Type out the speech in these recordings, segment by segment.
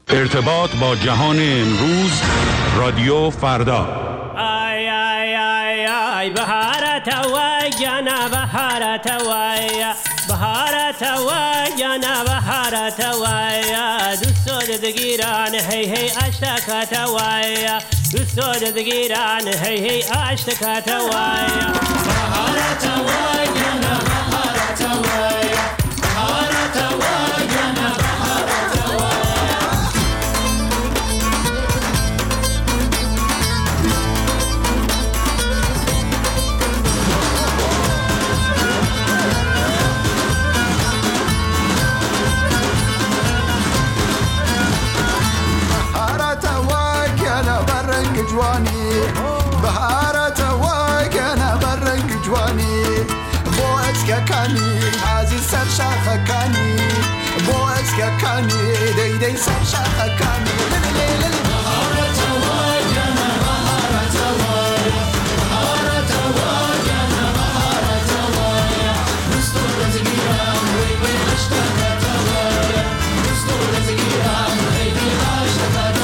ارتباط با جهان امروز، رادیو فردا. آی آی آی آی بهارت وای جانا بهارت وای بهارت وای جانا بهارت وای دوست دگیران هی هی اشتکات وای دوست دگیران هی هی اشتکات وای بهارت وای جانا بهارت وای بهارت وای جانا بهارت وای جواني بهارة واقنا برنج جواني بو اسكاكاني عزيز سر شاخكاني بو اسكاكاني دي دي سر شاخكاني بهارة واقنا بهارة واقنا بهارة واقنا بهارة واقنا مستور زغيران وي وي اشتاقت واقنا مستور زغيران وي وي اشتاقت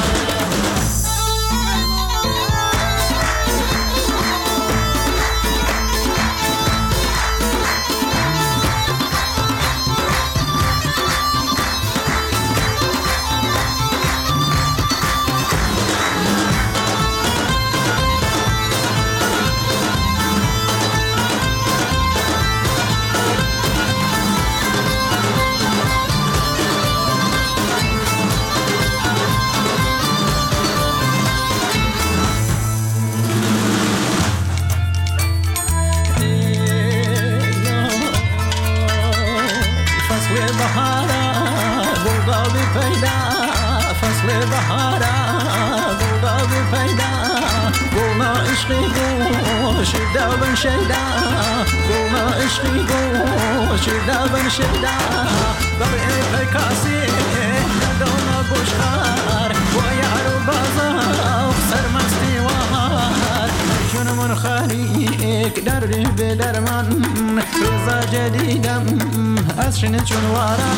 شدابن شدا قوما عشقي قو شدابن شدا ضرعي فكاسي دونا بشخار ويعرو بازا وخسر مستي وهار شون من خاليك دري بدرمان روزا جديدم أسشن شون وارا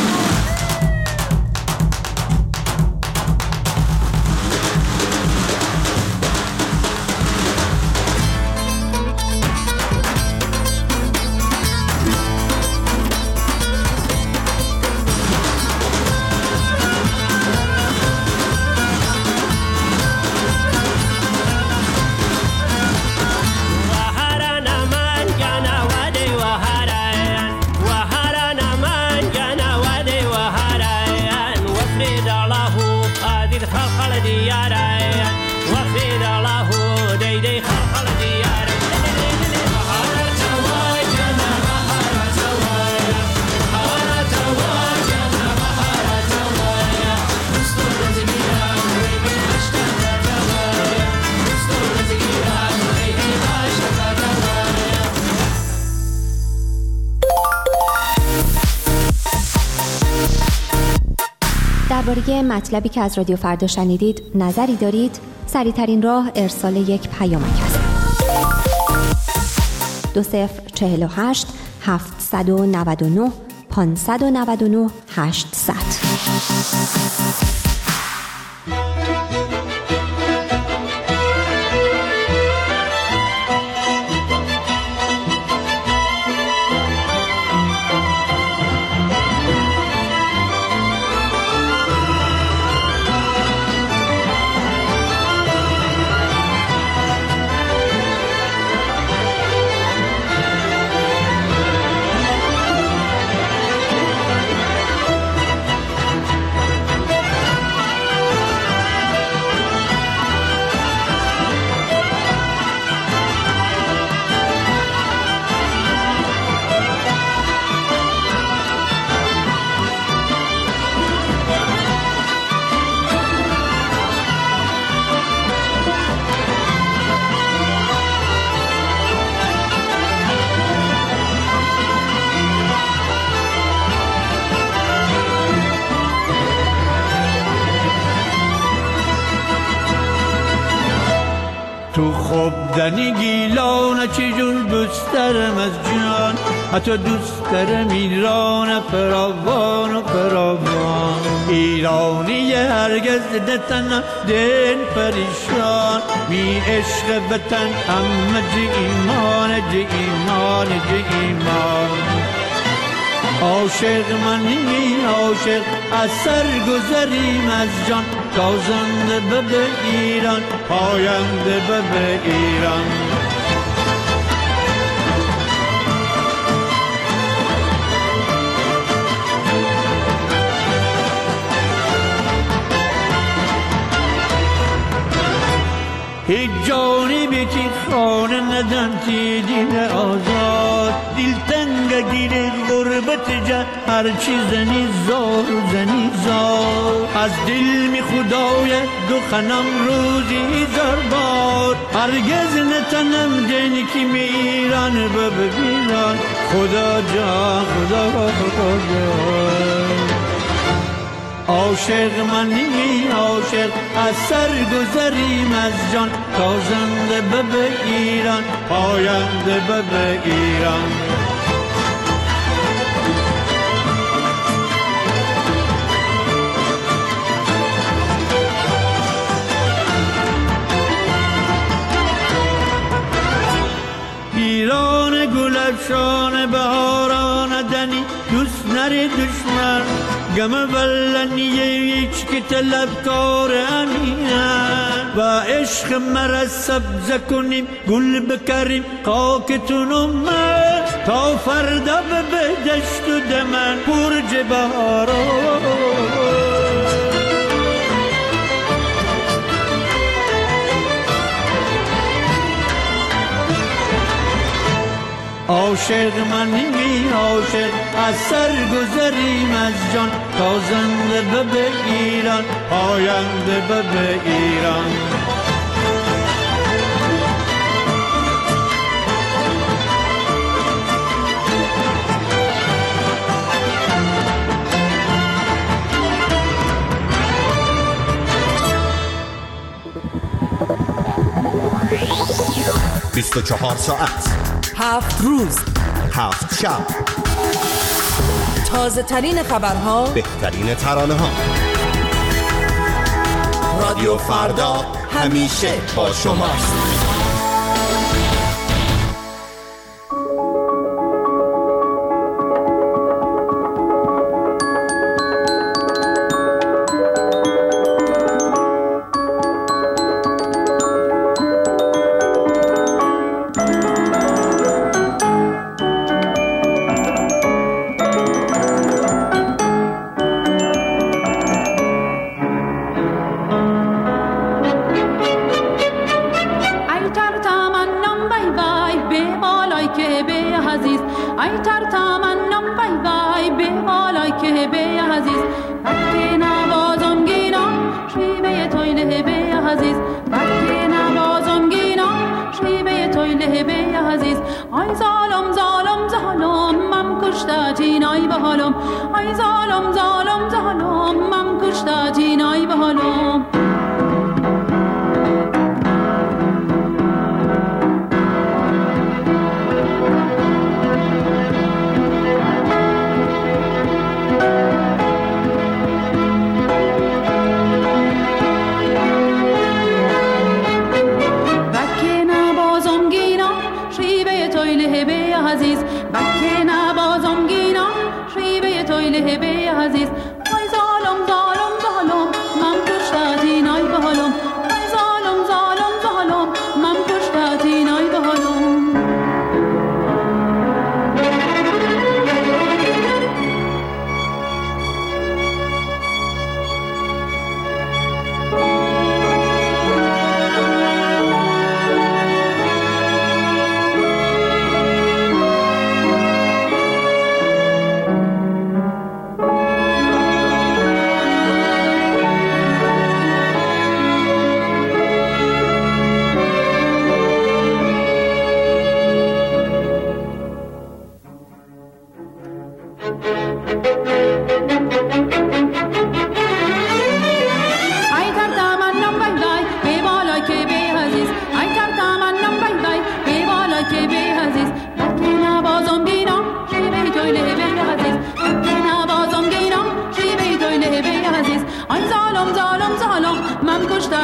درباره مطلبی که از رادیو فردا شنیدید نظری دارید؟ سریع‌ترین راه ارسال یک پیامک است. 2048 799 599 800. دنی گیلان چجور دوست دارم از جان، حتی دوست دارم ایران فراوان و فراوان. ایرانی هرگز نتنم دل پریشان، می عشق وطن همه جه ایمان جه ایمان جه ایمان. عاشق منی عاشق از سر گذریم از جان، تازنده به ایران پاینده به ایران. هیچ جانی بیتی خانه ندن تی دین آزاد، دل تنگ گیر غربت جا هرچی زنی زار زنی زار. از دل می خدای دخنم روزی زار بار، هرگز نتنم دین کی می ایران ببینان. خدا جان خدا جان. عاشق منی عاشق از سر گذریم از جان، تازنده به ایران پاینده به ایران. ایران گلفشان بهاران دنی، دوست نری دشمن گم ولنیه هیچ که طلبکار امینن. و عشق مرا سبز کنیم گل بکریم خاکتون من، تا فردا به دشت و دمن برج بهاران. عاشق منی عاشق از سر گذریم از جان، تازنده به ایران پاینده به ایران. بیست و 24 ساعت 7 روز 7 شب، تازه ترین خبرها، بهترین ترانه ها. رادیو فردا همیشه با شماست. عزیز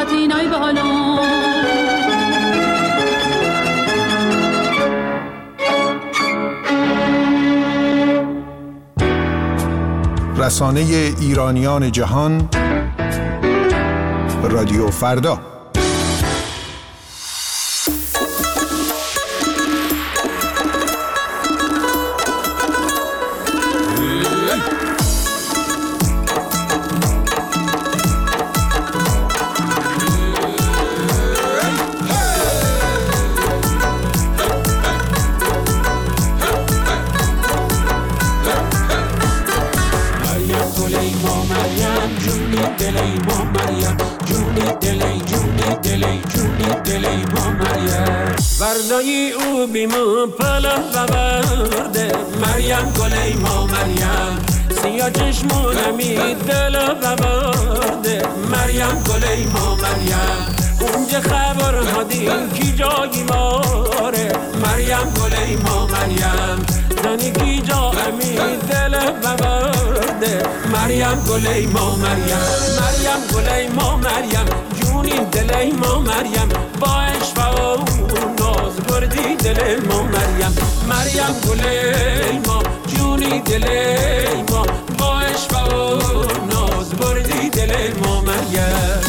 تینای بالون. رسانه ایرانیان جهان، رادیو فردا. وردای او بیمون پلا ببرده مریم گلی ما مریم سیاه چشمونمی دل ببرده مریم گلی ما مریم اونجا خبر هادیم کی جایی ماره مریم گلی ما مریم زنی کی جا امی دل ببرده مریم گلی ما مریم مریم گلی ما مریم جونی دلی ما مریم با عشق و ناز بردی دل ما مریم مریم گلی ما جونی دلی ما با عشق و ناز بردی دل ما مریم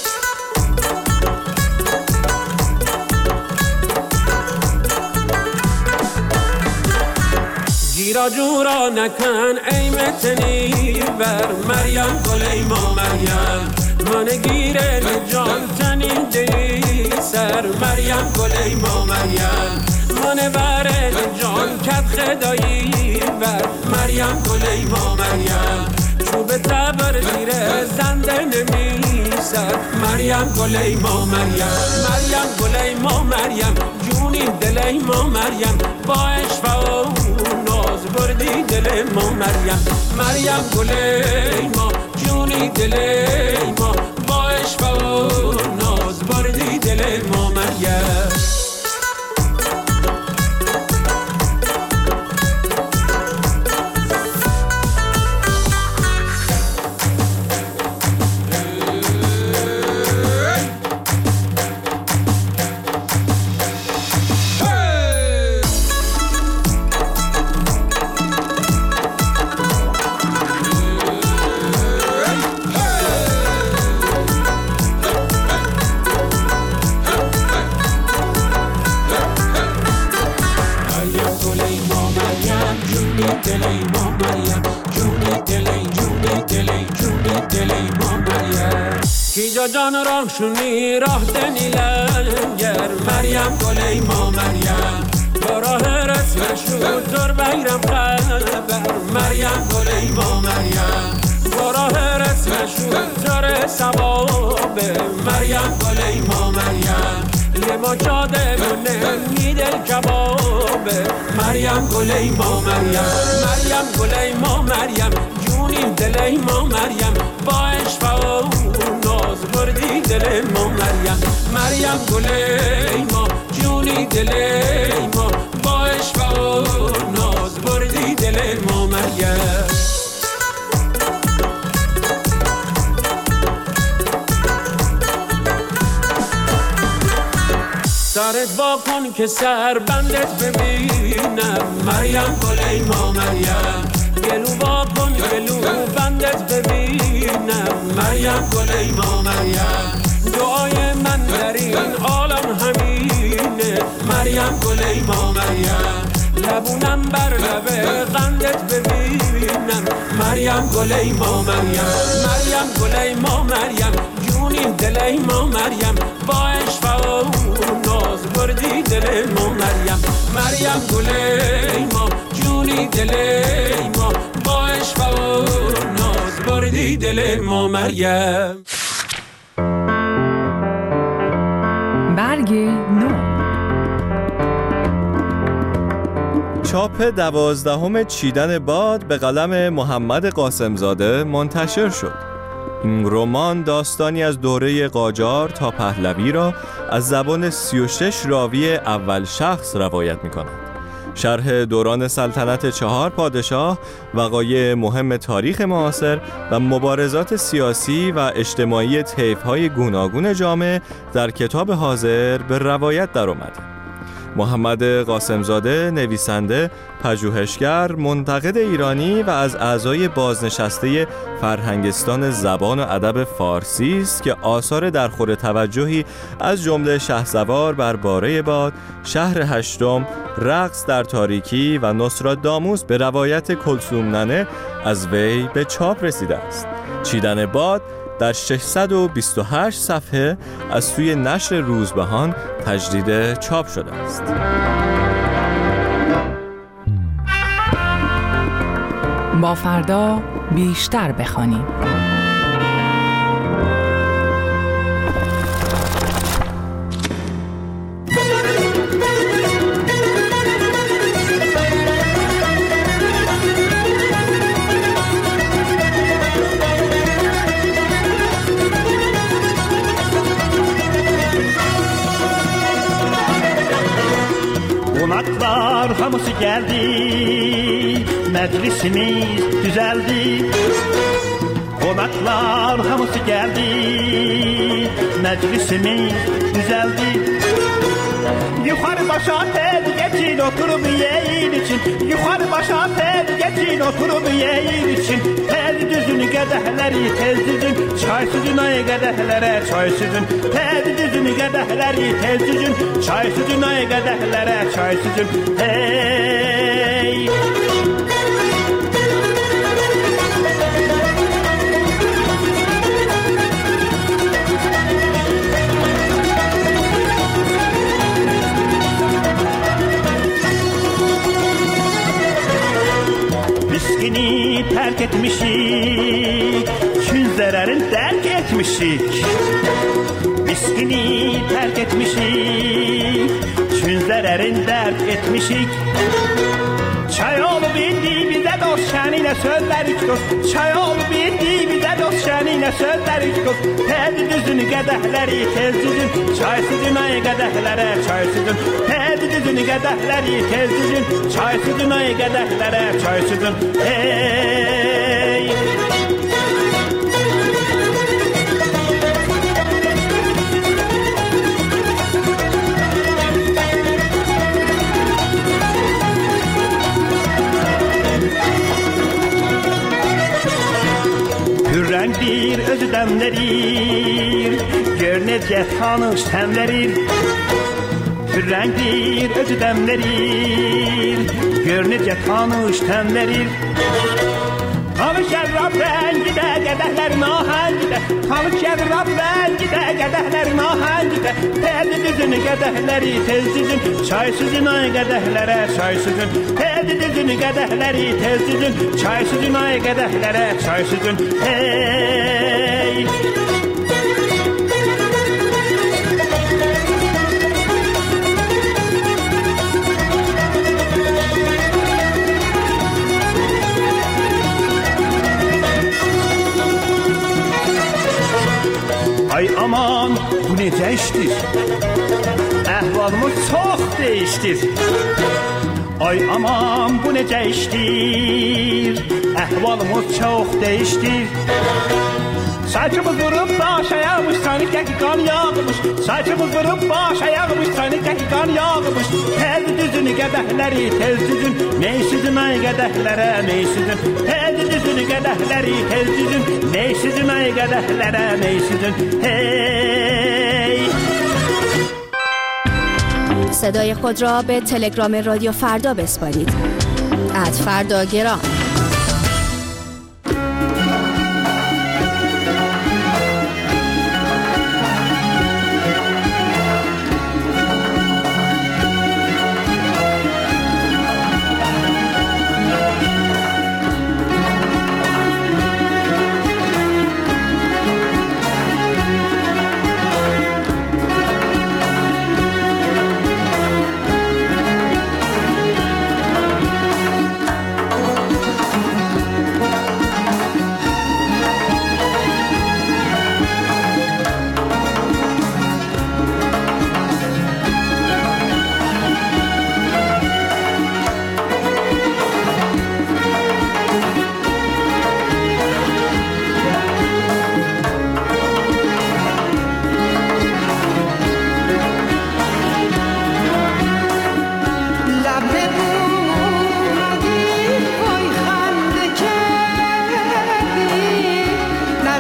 گیرا جورا نکن ای متنی بر مریم گلی ما مریم من گیره جان تنی دی سر مریم گلی ما مریم من بره جان کت خدایی بر مریم گلی ما مریم چوب تبر زیر زنده نمیسر مریم گلی ما مریم مریم گلی ما مریم جونی دلی ما مریم با عشق و ناز بردی دل ما مریم مریم گلی ما جونی دلی ما با عشق و ناز بردی دل ما مریم کیجا جان راه شونی راه دنی لنگر مریم گلی ما مریم با راه رسم شوتر بیرم خبر مریم گلی ما مریم با راه رسم شوتر سواب مریم گلی ما مریم یه ما چاده مونه میدل کباب مریم گلی ما مریم مریم گلی ما مریم جونیم دلی ما مریم با عشق و ناز بردی دل ما مریم مریم گلی ما جونی دلی ما با عشق و ناز بردی دل ما مریم سرت با کن که سر بندت ببینم مریم گلی ما مریم گلو با کن گلو بندت ببینم مریم گلی ما مریم دعای من در این عالم همینه مریم گلی ما مریم لبونم بر لب قندت ببینم مریم گلی ما مریم مریم گلی ما مریم جونیم دلی ما مریم با عشق و ناز بردی دل ما مریم مریم گلی ما جونی دلی ما با عشق و ناز بردی دل ما مریم برگ نو چاپ 12 چیدن باد به قلم محمد قاسمزاده منتشر شد. این رمان داستانی از دوره قاجار تا پهلوی را از زبان 36 راوی اول شخص روایت می کند. شرح دوران سلطنت 4 پادشاه، وقایع مهم تاریخ معاصر و مبارزات سیاسی و اجتماعی طیف‌های گوناگون جامعه در کتاب حاضر به روایت در آمده. محمد قاسمزاده، نویسنده، پژوهشگر، منتقد ایرانی و از اعضای بازنشسته فرهنگستان زبان و ادب فارسی است که آثار درخور توجهی از جمله شهسوار بر باره باد، شهر هشتم، رقص در تاریکی و نصراداموس به روایت کلثوم ننه از وی به چاپ رسیده است. چیدن باد در 628 صفحه از سوی نشر روزبهان تجدید چاپ شده است. با فردا بیشتر بخوانیم. Konaklar hamısı geldi, meclisimiz düzeldi. Konaklar hamısı geldi, meclisimiz düzeldi. Yukarı başa tel geçin oturup yiyin için. Yukarı başa tel geçin oturup yiyin için. Tel düzün qədəhləri tez düzün, çay süzün ay qədəhlərə çay süzün. Tel düzün qədəhləri tez düzün, çay süzün ay qədəhlərə çay süzün. Hey! Miskini terk etmişik, çün zararın terk etmişik. Miskini terk etmişik, çün zararın terk etmişik. Çay olup indi bize dost şenine sözlerik dost. Çay olup indi bize dost şenine sözlerik dost. Tedi düzün qədəhləri tez düzün, çay süzün ay qədəhlərə çay süzün. Tedi düzün qədəhləri tez düzün, çay süzün ay qədəhlərə çay süzün. Hey! Hürrengdir özü demlerir, gör necə tanış təmlərir. Hürrengdir özü demlerir, gör necə tanış təmlərir. Tanış şərrab rəngi də, qədəhlərin ahəngi də. Tanış şərrab rəngi də, qədəhlərin ahəngi də. Tədi düzün qədəhləri tez düzün, çay süzün ay qədəhlərə çay süzün. Tədi düzün qədəhləri tez düzün, çay süzün ay qədəhlərə çay süzün. Hey! Ay aman bu necə işdir? Əhvalımız çox değişdir. Ay aman bu necə işdir? Əhvalımız çox değişdir. Saçımız vurup baş ayağmış, sanıqə ki qan yağmış. Saçımız vurup baş ayağmış, sanıqə ki qan yağmış. Tədi düzün qədəhləri tez düzün, mey süzün ay qədəhlərə mey süzün. Tədi düzün qədəhləri tez düzün, mey süzün ay qədəhlərə mey süzün. Hey! صدای خود را به تلگرام رادیو فردا بسپارید. @فرداگرام.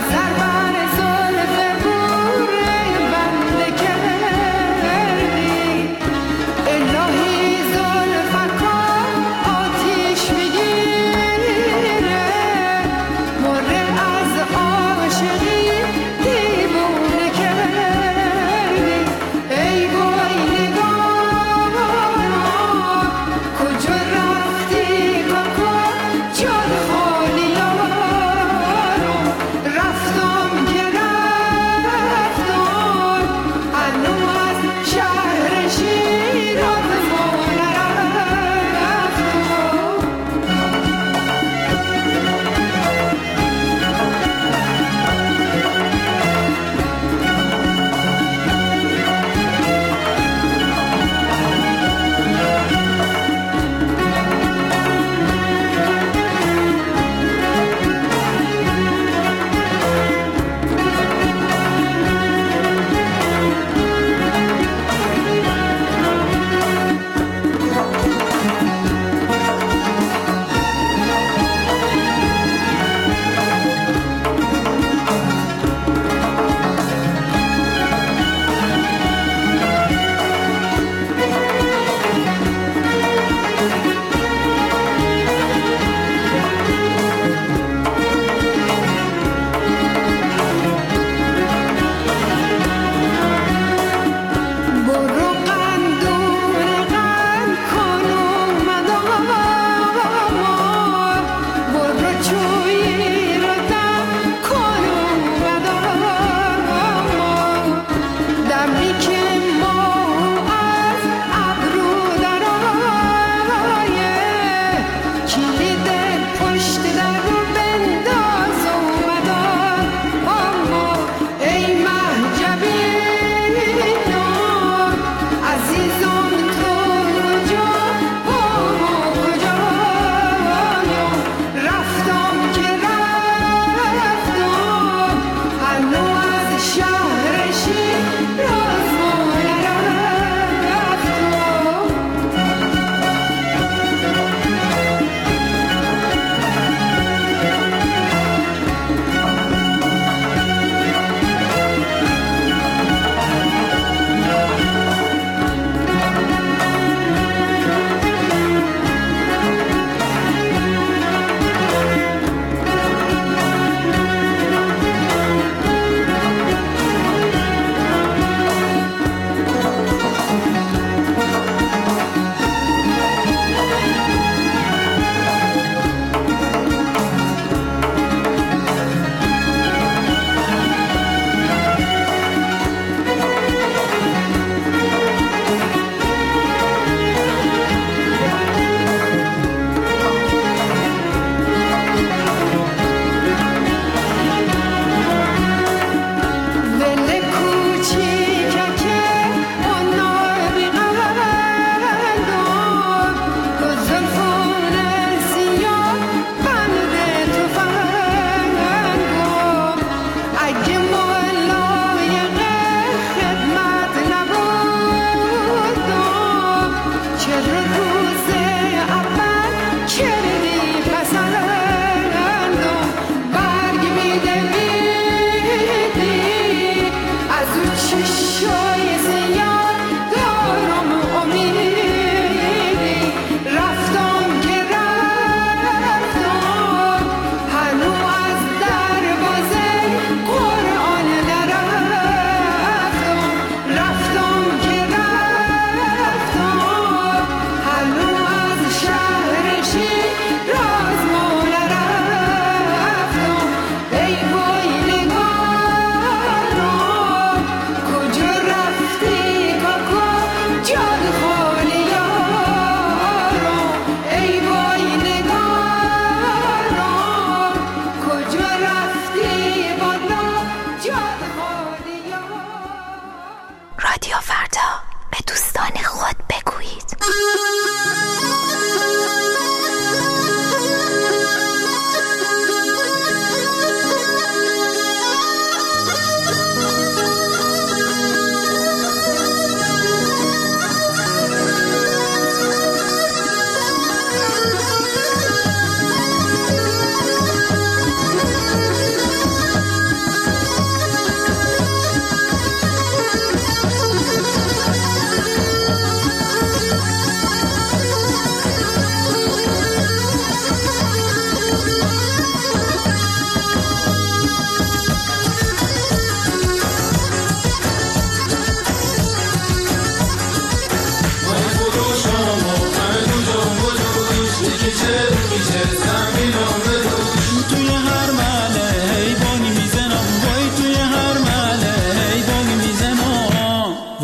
رفتار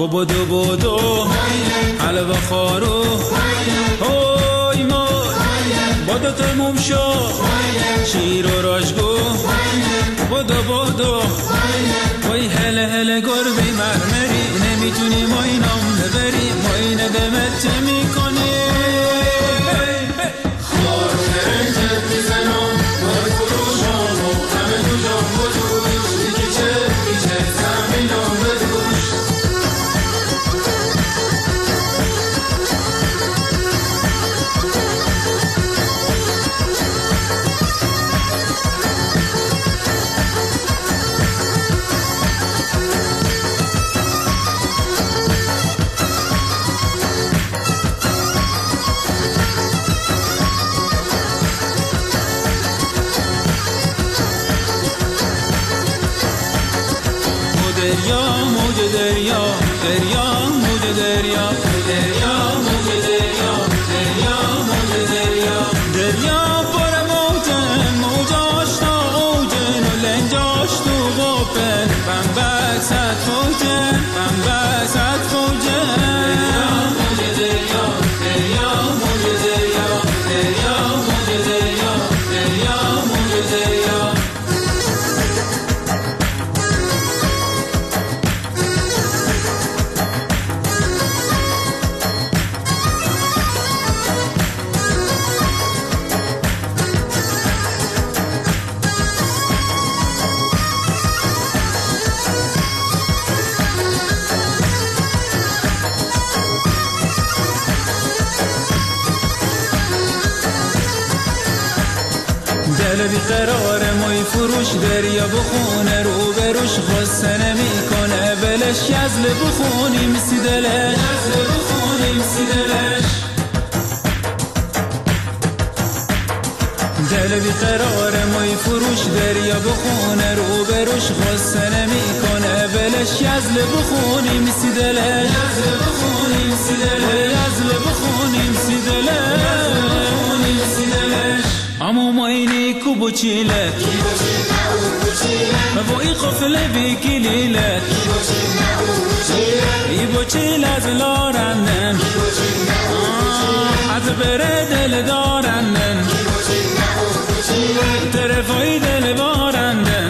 بدو بدو حلوه خارو های ما بدو تموم شد شیر و راشگو بدو بدو وای هله هله گربه مرمری نمیتونی ما اینام نبری ما اینه دمت چه میکنی خار نرنجت میزنم وای فروشان و همه دو جان بدوش دیگه چه زمینم بدوش دریا موج دریا دریا موج دریا دریا موج دریا دریا موج دریا دریا پر موجه موجاش تا اوجن و لنجاش تو غوپن بمبک صد فوجه بمبک صد فوجه دریا موج دریا دریا موج دریا دریا موج دریا دریا موج دریا دل بیقرار مای فروش دریا بخونه رو بروش خسته نمیکنه بلش یزل بخونیم سی دلش یزل بخونیم سی دلش دل بیقرار مای فروش دریا بخونه رو بروش خسته نمیکنه بلش یزل بخونیم سی دلش یزل بخونیم سی دلش یزل بخونیم سی دلش بخونیم سی دلش اما ما اینی کو بچیلت و ای قفله بیکلیلت ای بچیل از لارندن از بره دل دارندن طرفای دل بارندن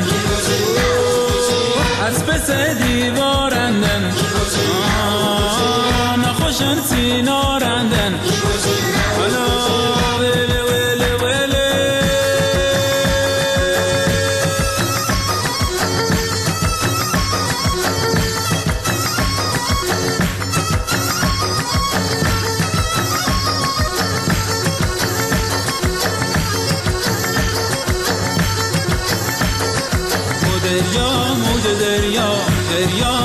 از پس دیوارندن نخوشن سینارندن دریا موج دریا دریا